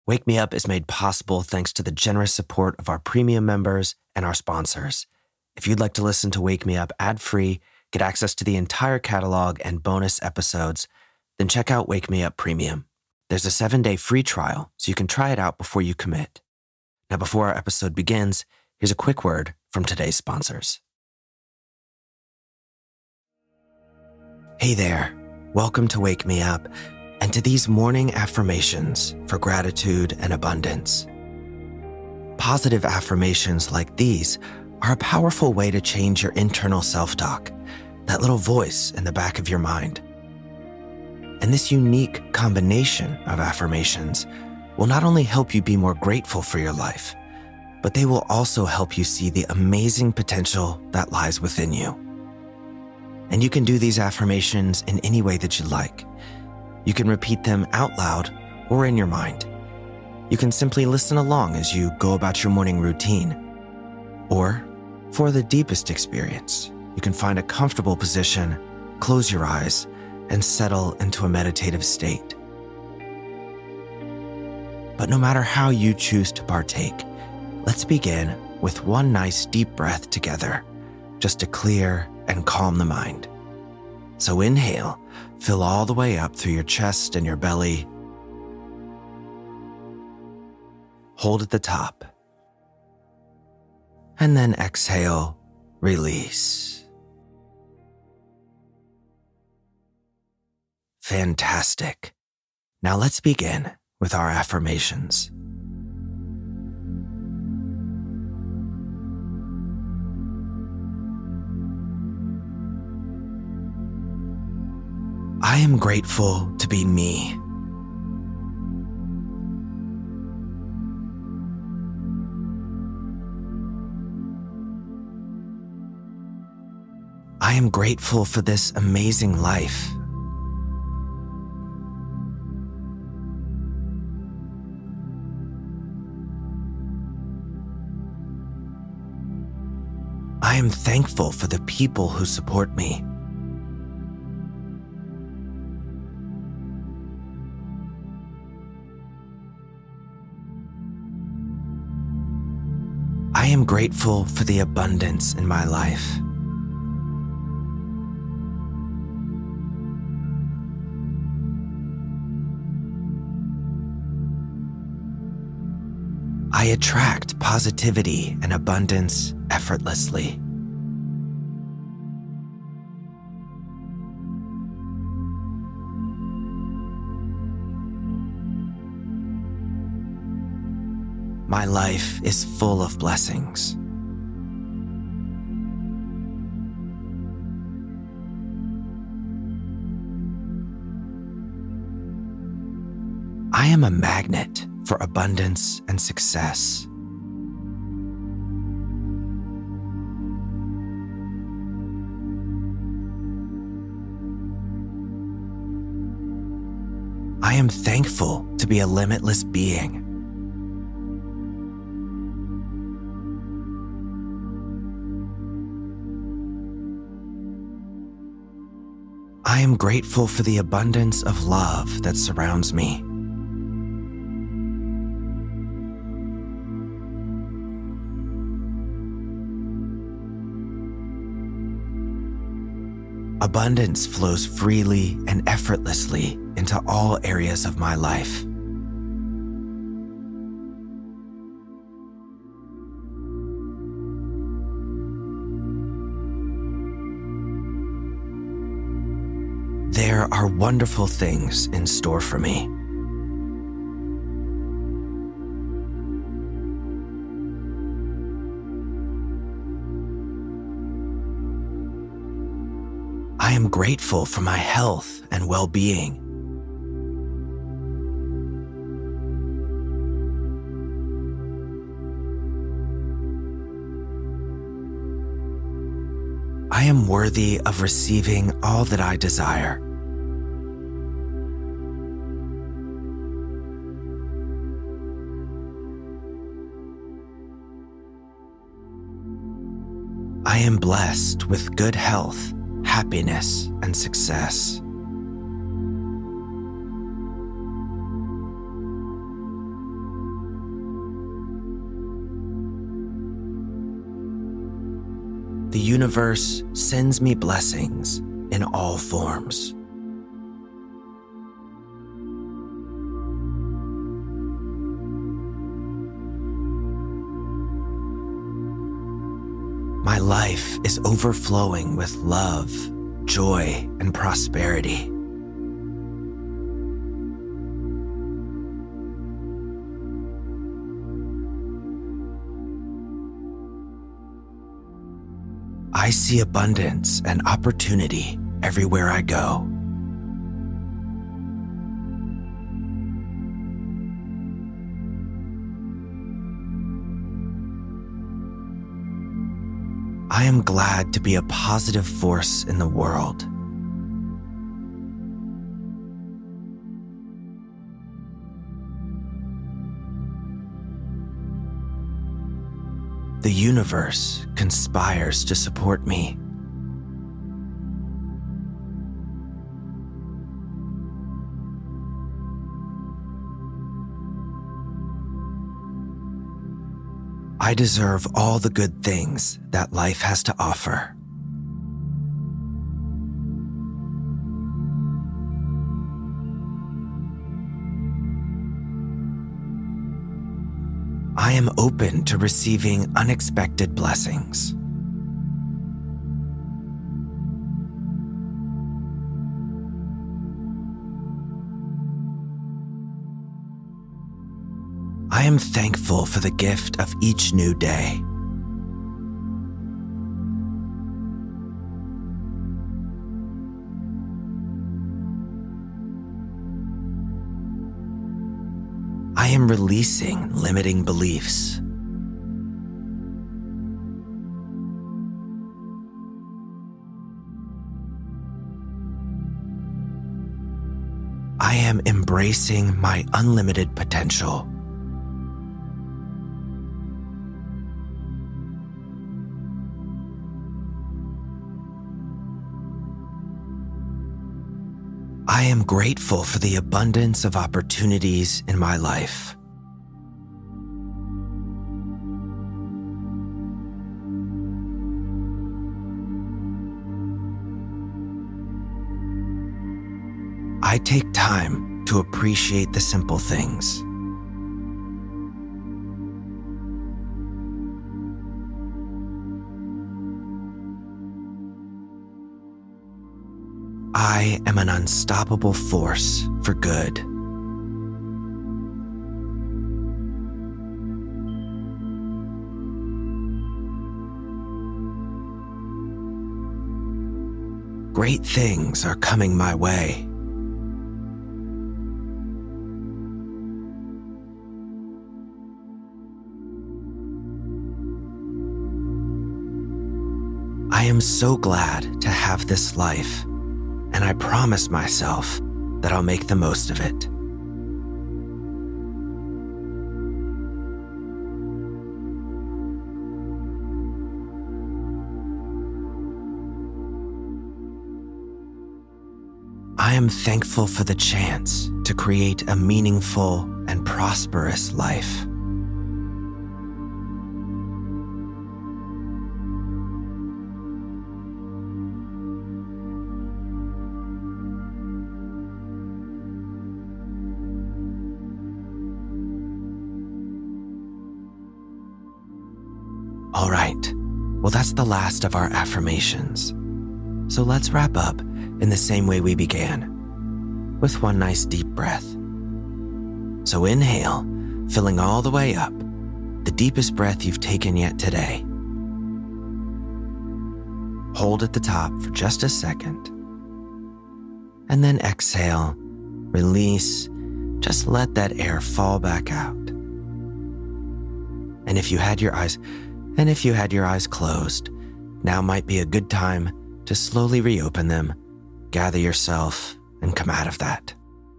Wake Me Up is made possible thanks to the generous support of our premium members and our sponsors. If you'd like to listen to Wake Me Up ad-free, get access to the entire catalog and bonus episodes, then check out Wake Me Up Premium. There's a 7-day free trial, so you can try it out before you commit. Now, before our episode begins, here's a quick word from today's sponsors. Hey there, welcome to Wake Me Up and to these morning affirmations for gratitude and abundance. Positive affirmations like these are a powerful way to change your internal self-talk, that little voice in the back of your mind. And this unique combination of affirmations will not only help you be more grateful for your life, but they will also help you see the amazing potential that lies within you. And you can do these affirmations in any way that you like. You can repeat them out loud or in your mind. You can simply listen along as you go about your morning routine. Or, for the deepest experience, you can find a comfortable position, close your eyes, and settle into a meditative state. But no matter how you choose to partake, let's begin with one nice deep breath together, just to clear and calm the mind. So inhale, fill all the way up through your chest and your belly. Hold at the top. And then exhale, release. Fantastic. Now let's begin with our affirmations. I am grateful to be me. I am grateful for this amazing life. I am thankful for the people who support me. I am grateful for the abundance in my life. I attract positivity and abundance effortlessly. My life is full of blessings. I am a magnet for abundance and success. I am thankful to be a limitless being. I am grateful for the abundance of love that surrounds me. Abundance flows freely and effortlessly into all areas of my life. There are wonderful things in store for me. I am grateful for my health and well-being. I am worthy of receiving all that I desire. I am blessed with good health, happiness, and success. The universe sends me blessings in all forms. My life is overflowing with love, joy, and prosperity. I see abundance and opportunity everywhere I go. I am glad to be a positive force in the world. The universe conspires to support me. I deserve all the good things that life has to offer. I am open to receiving unexpected blessings. I am thankful for the gift of each new day. I am releasing limiting beliefs. I am embracing my unlimited potential. I am grateful for the abundance of opportunities in my life. I take time to appreciate the simple things. I am an unstoppable force for good. Great things are coming my way. I am so glad to have this life, and I promise myself that I'll make the most of it. I am thankful for the chance to create a meaningful and prosperous life. All right, well, that's the last of our affirmations. So let's wrap up in the same way we began, with one nice deep breath. So inhale, filling all the way up, the deepest breath you've taken yet today. Hold at the top for just a second. And then exhale, release, just let that air fall back out. And if you had your eyes closed, now might be a good time to slowly reopen them, gather yourself, and come out of that.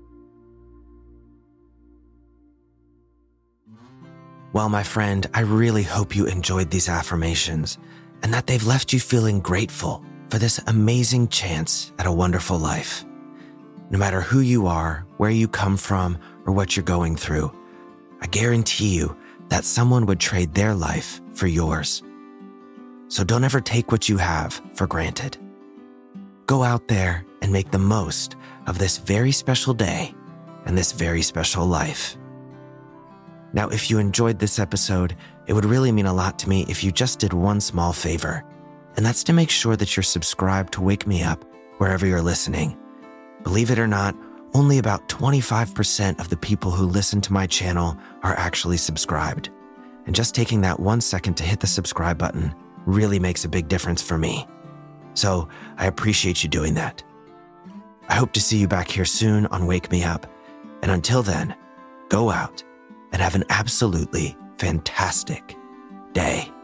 Well, my friend, I really hope you enjoyed these affirmations and that they've left you feeling grateful for this amazing chance at a wonderful life. No matter who you are, where you come from, or what you're going through, I guarantee you that someone would trade their life for yours. So don't ever take what you have for granted. Go out there and make the most of this very special day and this very special life. Now, if you enjoyed this episode, it would really mean a lot to me if you just did one small favor, and that's to make sure that you're subscribed to Wake Me Up wherever you're listening. Believe it or not, only about 25% of the people who listen to my channel are actually subscribed. And just taking that 1 second to hit the subscribe button really makes a big difference for me. So I appreciate you doing that. I hope to see you back here soon on Wake Me Up. And until then, go out and have an absolutely fantastic day.